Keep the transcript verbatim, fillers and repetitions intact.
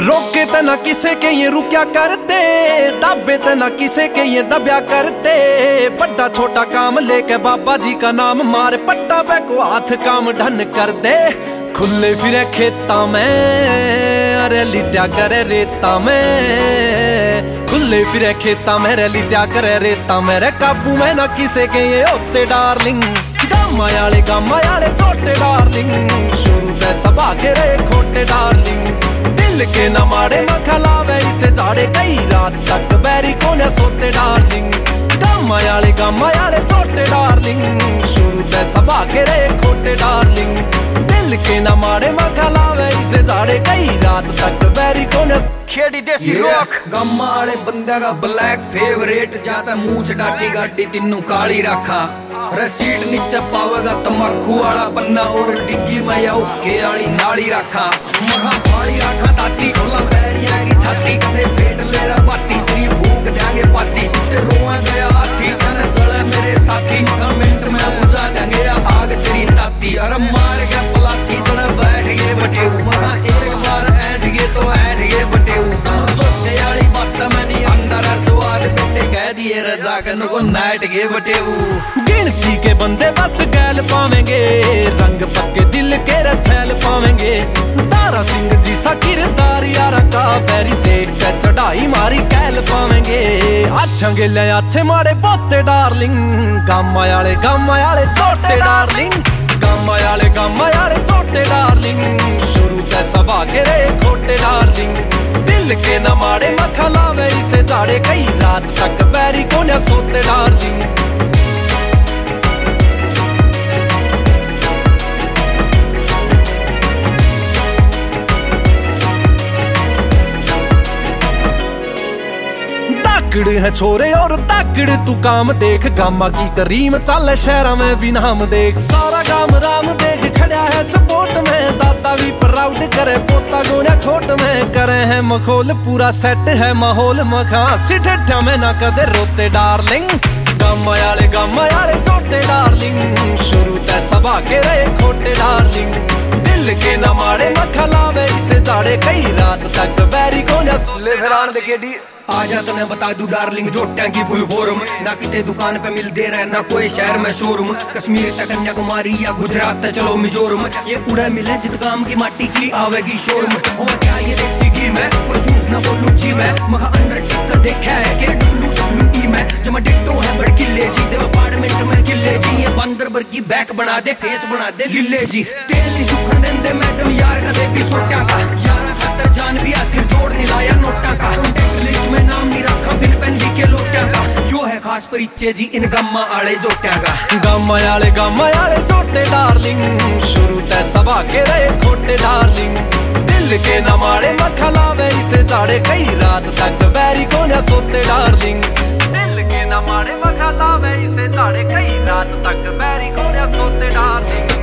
रोके त ना किसे के ये रुक्या करते, दाबे त ना किसे के ये दब्या करते। बड़ा छोटा काम लेके बाबा जी का नाम मारे, पट्टा पे को हाथ काम ढन कर दे। खुले फिरे खेता में अरे लिट्या करे रेता में, खुले फिरे खेता में रे लिट्या करे रेता में। रे काबू में ना किसे के ये होते डार्लिंग, गामा याले गामा याले छोटे डार्लिंग। शुरू से सबा के रे खोटे डार्लिंग, दिल के न मारे मखलावे इसे जाड़े कई रात तक बैरी कोने सोते डार्लिंग। गामा याले गामा याले छोटे डार्लिंग, शुरू से सबा के रे खोटे डार्लिंग। दिल के न मारे मखलावे इसे जाड़े कई रात तक बैरी कोने खेड़ी देसी रॉक। गामा वाले बंदे का ब्लैक फेवरेट, जाता मूछ डाटी गाटी तीनों काली रखा। रसीद नीचे पावेगा तम्बाकू वाला पन्ना, और डिग्गी में या उके वाली नाली रखा। महा पाली रखा ताटी खोला पैरिया की छाती, कदे पेट ले रहा बाटी तेरी भूख देंगे पाटी। ते रोआ गया हाथी कहने चले मेरे साथी, महा मिनट में बुझा देंगे आग तेरी ताती। अरे मार गया पलाती चले बैठ गए बटे, महा एक बार ऐठ गए तो ऐठ गए बटे। सोचे वाली बात मैंने अंदर स्वाद बेटे कह दिए रजा कन को नाट गए बटे। गिनती के बंदे बस गैल पावेंगे, रंग पक्के दिल के रछैल पावेंगे। तारा सिंह जी सा किरदार यारा का बैरी देख के चढ़ाई मारी कैल पावेंगे। अच्छा गिले अच्छे मारे बोते डार्लिंग, गामा याले गामा याले छोटे डार्लिंग। गामा याले गामा याले छोटे डार्लिंग, शुरू से सबा के रे खोटे डार्लिंग। दिल के न मारे मखलावे इसे जाड़े कई रात तक बैरी कोने सोते डार्लिंग। ताकड़ है छोरे और ताकड़ तू काम देख, गामा की करीम चल शहरा में भी नाम देख। सारा गाम राम देख खड़ा है सपोर्ट में, दादा भी प्राउड करे पोता गोने खोट में। करे है मखोल पूरा सेट है माहौल मखा, सिठा में ना कदे रोते डार्लिंग। गामा याले गामा याले छोटे डार्लिंग, शुरू ते सबा के रे खोटे डार्लिंग। दिल के न मारे मखलावे इसे जाड़े कई रात तक बैरी कोने सुले फिरान दे केडी। आजा तने बता दू डार्लिंग जोटियां की फुल फॉर्म, ना किते दुकान पे मिलते रहे ना कोई शहर में शोरूम। कश्मीर तक कन्याकुमारी या गुजरात तक चलो मिजोरम, ये उड़े मिले जित काम की माटी की आवेगी शोरूम। हो क्या ये देसी घी में कोई झूठ ना बोलूं जी मैं, महा अंडरटेकर देखा है के डब्ल्यू डब्ल्यू ई में। जमा डिट्टो है बड़ किले जी दे अपार्टमेंट में किले जी, ये बंदर बर की बैक बना दे फेस बना दे लिले जी। तेल नहीं सुखन देंदे मैडम यार कदे भी सोटा का, यार खातर जान भी आखिर जोड़ नहीं लाया नोटा का। में नाम नहीं रखा बिन पेंदी के लोटिया का, यो है खास परिचय जी इन गामा आले जोटिया का। गामा याले गामा याले छोटे डार्लिंग, शुरू ते सबा के रे खोटे डार्लिंग। दिल के न मारे मखलावे इसे जाड़े कई रात तक बैरी कोने सोते डार्लिंग। दिल के न मारे मखलावे इसे जाड़े कई रात तक बैरी कोने सोते डार्लिंग।